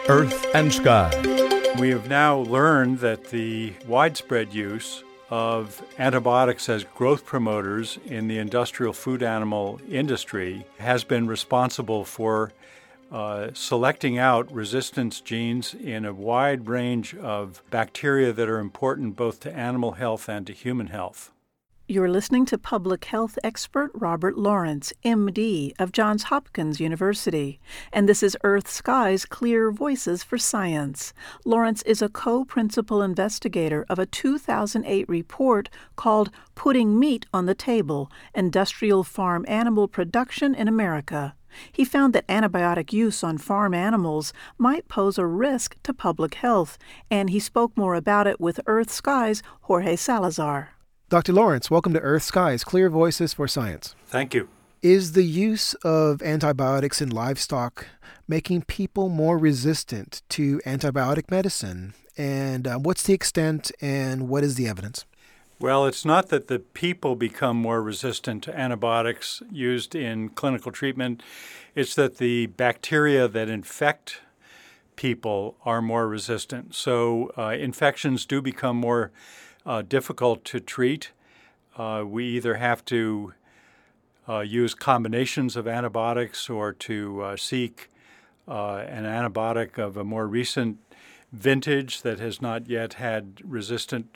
Earth and Sky. We have now learned that the widespread use of antibiotics as growth promoters in the industrial food animal industry has been responsible for selecting out resistance genes in a wide range of bacteria that are important both to animal health and to human health. You're listening to public health expert Robert Lawrence, MD, of Johns Hopkins University, and this is Earth Sky's Clear Voices for Science. Lawrence is a co-principal investigator of a 2008 report called Putting Meat on the Table: Industrial Farm Animal Production in America. He found that antibiotic use on farm animals might pose a risk to public health, and he spoke more about it with Earth Sky's Jorge Salazar. Dr. Lawrence, welcome to Earth Sky's Clear Voices for Science. Thank you. Is the use of antibiotics in livestock making people more resistant to antibiotic medicine? And what's the extent and what is the evidence? Well, it's not that the people become more resistant to antibiotics used in clinical treatment. It's that the bacteria that infect people are more resistant. So infections do become more difficult to treat. We either have to use combinations of antibiotics or to seek an antibiotic of a more recent vintage that has not yet had resistant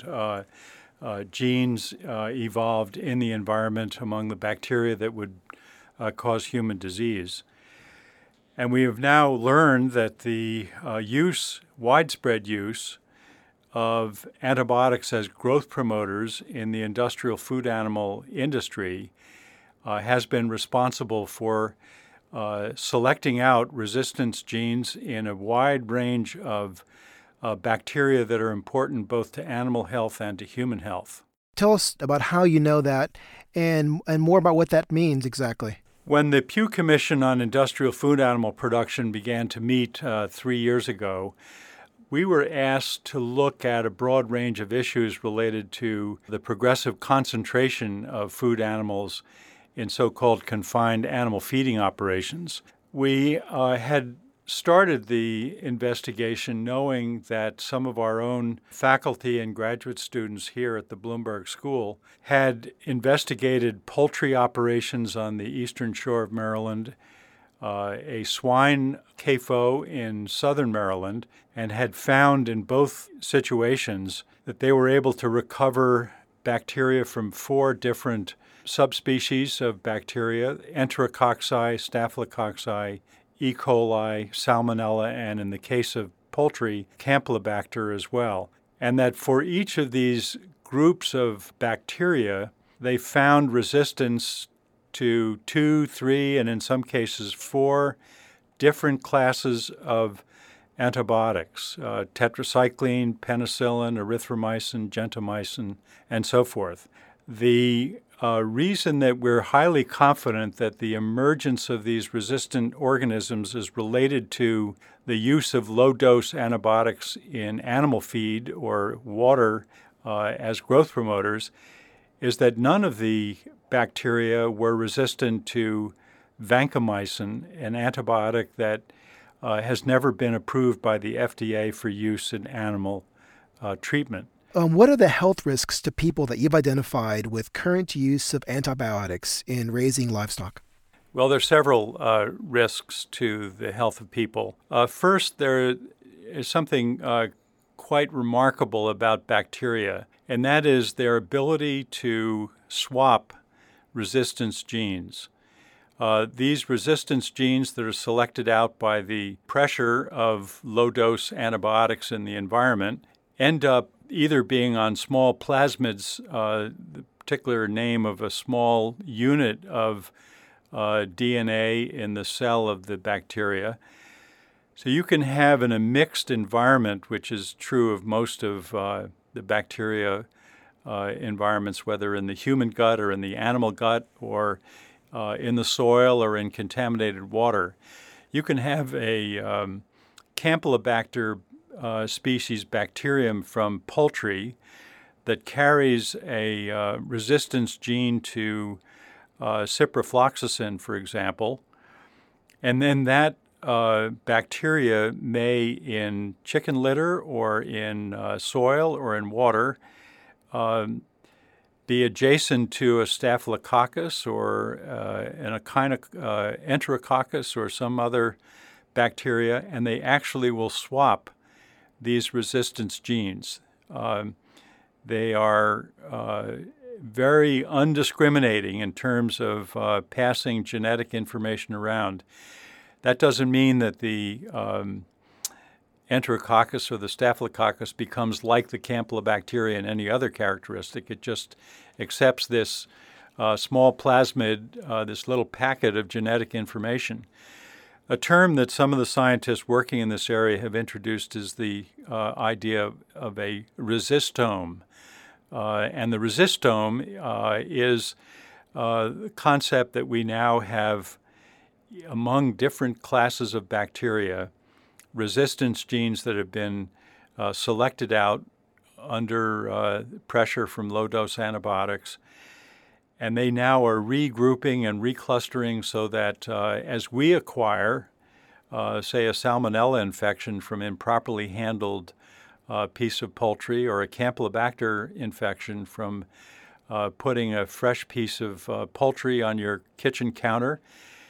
genes evolved in the environment among the bacteria that would cause human disease. And we have now learned that the widespread use of antibiotics as growth promoters in the industrial food animal industry has been responsible for selecting out resistance genes in a wide range of bacteria that are important both to animal health and to human health. Tell us about how you know that and more about what that means exactly. When the Pew Commission on Industrial Food Animal Production began to meet 3 years ago, we were asked to look at a broad range of issues related to the progressive concentration of food animals in so-called confined animal feeding operations. We had started the investigation knowing that some of our own faculty and graduate students here at the Bloomberg School had investigated poultry operations on the eastern shore of Maryland, a swine CAFO in southern Maryland, and had found in both situations that they were able to recover bacteria from 4 different subspecies of bacteria: Enterococci, Staphylococci, E. coli, Salmonella, and in the case of poultry, Campylobacter as well. And that for each of these groups of bacteria, they found resistance to 2, 3, and in some cases 4 different classes of antibiotics: tetracycline, penicillin, erythromycin, gentamicin, and so forth. The reason that we're highly confident that the emergence of these resistant organisms is related to the use of low-dose antibiotics in animal feed or water as growth promoters is that none of the bacteria were resistant to vancomycin, an antibiotic that has never been approved by the FDA for use in animal treatment. What are the health risks to people that you've identified with current use of antibiotics in raising livestock? Well, there are several risks to the health of people. First, there is something quite remarkable about bacteria, and that is their ability to swap resistance genes. These resistance genes that are selected out by the pressure of low-dose antibiotics in the environment end up either being on small plasmids, the particular name of a small unit of DNA in the cell of the bacteria. So you can have in a mixed environment, which is true of most of the bacteria environments, whether in the human gut or in the animal gut or in the soil or in contaminated water. You can have a Campylobacter species bacterium from poultry that carries a resistance gene to ciprofloxacin, for example, and then that bacteria may, in chicken litter or in soil or in water, be adjacent to a Staphylococcus or an Enterococcus or some other bacteria, and they actually will swap these resistance genes. They are very undiscriminating in terms of passing genetic information around. That doesn't mean that the Enterococcus or the Staphylococcus becomes like the Campylobacteria in any other characteristic. It just accepts this small plasmid, this little packet of genetic information. A term that some of the scientists working in this area have introduced is the idea of a resistome. And the resistome is the concept that we now have among different classes of bacteria, resistance genes that have been selected out under pressure from low-dose antibiotics. And they now are regrouping and reclustering so that as we acquire, say, a salmonella infection from improperly handled piece of poultry or a Campylobacter infection from putting a fresh piece of poultry on your kitchen counter,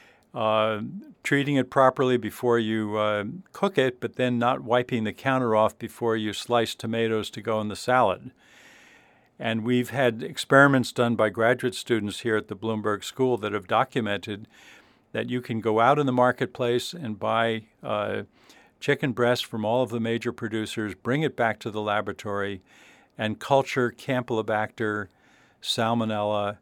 treating it properly before you cook it, but then not wiping the counter off before you slice tomatoes to go in the salad. And we've had experiments done by graduate students here at the Bloomberg School that have documented that you can go out in the marketplace and buy chicken breast from all of the major producers, bring it back to the laboratory, and culture Campylobacter, Salmonella,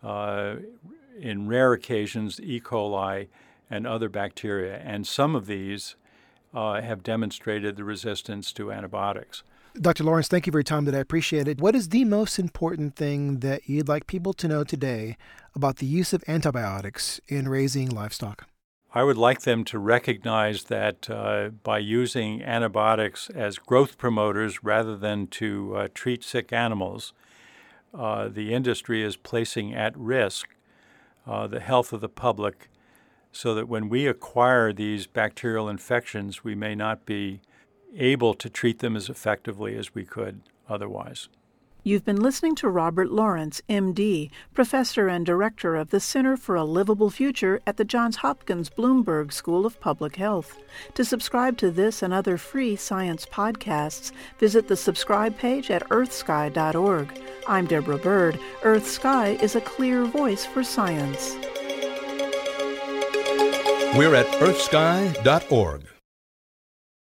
in rare occasions, E. coli, and other bacteria. And some of these have demonstrated the resistance to antibiotics. Dr. Lawrence, thank you for your time today. I appreciate it. What is the most important thing that you'd like people to know today about the use of antibiotics in raising livestock? I would like them to recognize that by using antibiotics as growth promoters rather than to treat sick animals, the industry is placing at risk the health of the public so that when we acquire these bacterial infections, we may not be able to treat them as effectively as we could otherwise. You've been listening to Robert Lawrence, M.D., professor and director of the Center for a Livable Future at the Johns Hopkins Bloomberg School of Public Health. To subscribe to this and other free science podcasts, visit the subscribe page at earthsky.org. I'm Deborah Bird. Earth Sky is a clear voice for science. We're at earthsky.org.